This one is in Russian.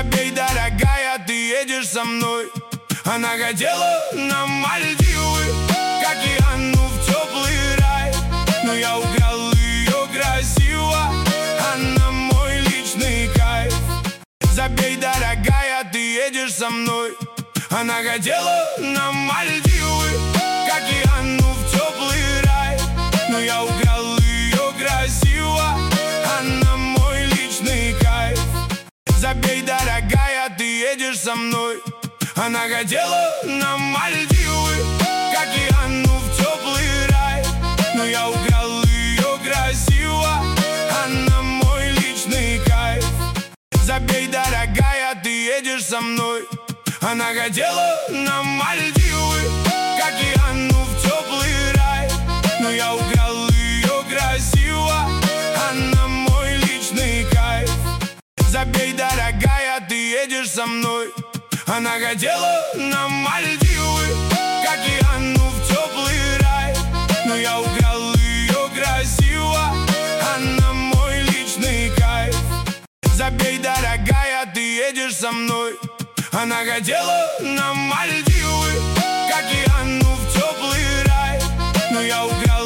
Забей, дорогая, ты едешь со мной. Она хотела на Мальдивы, к океану в теплый рай, но я украл ее красиво, она мой личный кайф. Забей, дорогая, ты едешь со мной. Она хотела на Мальдивы, к океану в теплый рай, но я украл ее красиво, она мой личный кайф. Забей, дорогая, ты едешь со мной. Она хотела на Мальдивы, к океану в теплый рай, но я украл ее красиво, она мой личный кайф. Забей, дорогая, ты едешь со мной. Она хотела на Мальдивы, к океану в теплый рай, но я украл ее красиво, она мой личный кайф. Забей, дорогая, ты едешь со мной. Она хотела на Мальдивы, к океану в теплый рай, но я украл ее красиво, она мой личный кайф. Забей, дорогая, ты едешь со мной. Она хотела на Мальдивы, к океану в теплый рай, но я украл